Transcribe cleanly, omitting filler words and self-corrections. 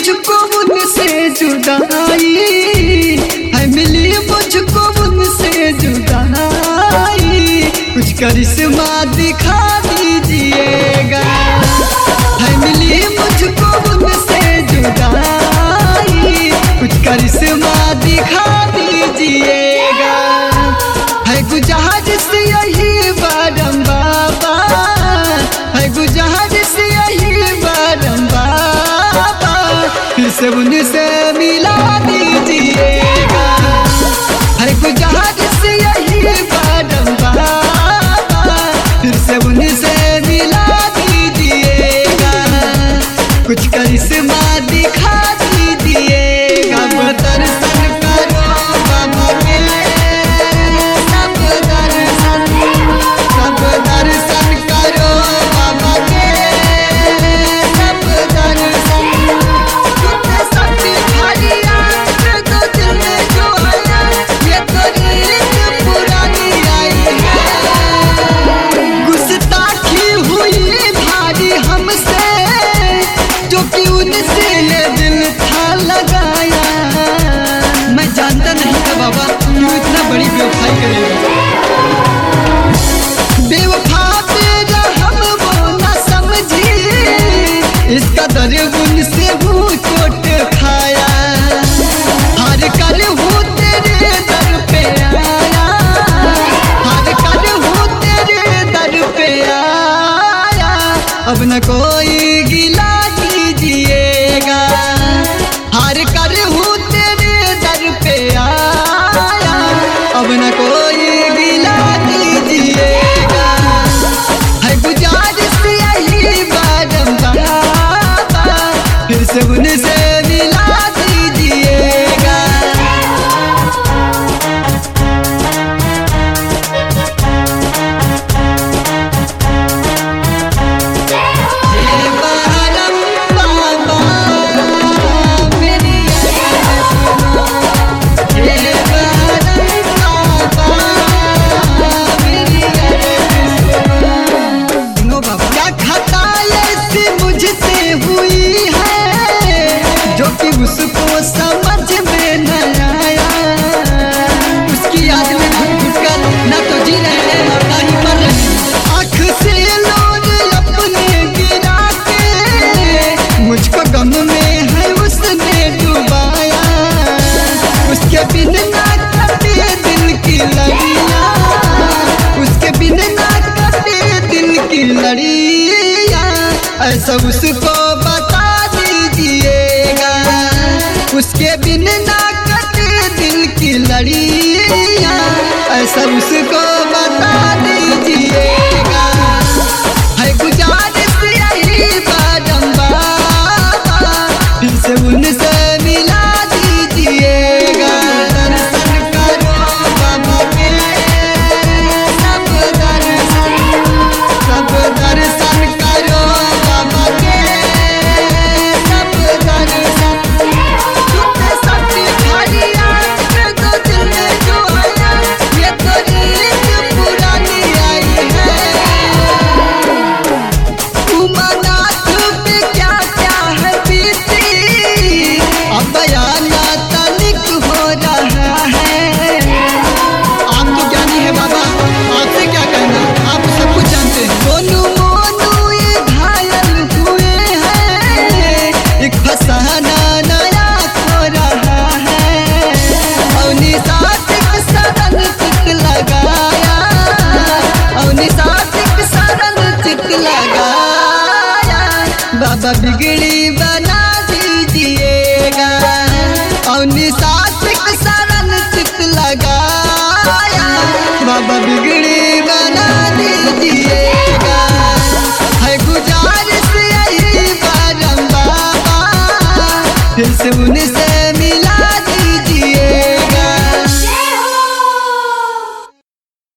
मुझको उनसे जुदाई, है मिली मुझको उनसे जुदाई। कुछ करिश्मा दिखा दीजिएगा, है मिली मुझको उनसे जुदाई। कुछ करिश्मा दिखा दीजिएगा, है गुजारिश यही बारम बाबा, है गुजारिश यही बारम बाबा। फिर से उनसे मिला दीजिएगा, है गुजारिश यही बारम बाबा। फिर से उनसे मिला दीजिएगा, कुछ करिश्मा दिखा दीजिएगा। दर्शन करो बाबा के, सब दर्शन करो बाबा के, सब दर्शन। सबकी खाली आंख तो दिल में जो आया, ये तो रीत पुरानी आई है। गुस्ताखी हुई भारी हमसे, जो कि उनसे ये दिल था लगाया। मैं जानता नहीं था बाबा क्यों इतना बड़ी बेवफाई करेगा। बेवफा तेरा हम वो ना समझी, इसका दर उनसे हूँ चोट खाया। हार कर हूँ तेरे दर पे आया, हार कर हूँ तेरे दर पे आया। अब न कोई गिला कीजिएगा, हार कर हूँ तेरे दर पे आया। अब न कोई गिला कीजिएगा, है गुजारिश यही बारम बाबा। फिर से उनसे मिला दीजिएगा। हे बारम बाबा मेरी अर्ज़ सुनो, हे बारम बाबा मेरी अर्ज़ सुनो बाबा। क्या खता ऐसी मुझसे हुई है, जो कि उसको समझ में न आया। उसकी याद में घुट घुट कर ना तो जी रहे हैं ना ही मर रहे हैं। आँख से लोर अपने गिरा के, मुझको गम में है उसने डुबाया। उसके बिन ना कटे दिल की लड़ियाँ, उसके बिन ना कटे दिल की लड़ियाँ। ऐसा उसको बता दीजिएगा, उसके बिन ना कटे दिल की लड़ियाँ। ऐसा उसको बता दीजिएगा, है गुजारिश यही बारम बाबा। फिर से उनसे मिला दीजिएगा। दर्शन करो बाबा के, सब दर्शन करो बाबा के, सब दर्शन। सबकी खाली आंख तो दिल में जो आया, ये तो रीत पुरानी आई है। उमानाथ पे क्या क्या है बीती, अब बयाना तनिक हो रहा है। आप तो ज्ञानी है बाबा, आपसे क्या कहना, आप सब कुछ जानते हैं। मोनू मोनू ये घायल हुए हैं, एक फसाना नया खो रहा है। अवनी साथिक सरन चित लगाया, अवनी साथिक सरन चित लगाया। बाबा बिगड़ी बना दीजिएगा, अवनी साथिक सरन चित लगाया। बाबा बिगड़ी बना दीजिएगा, है गुजारिश यही बारम बाबा। फिर से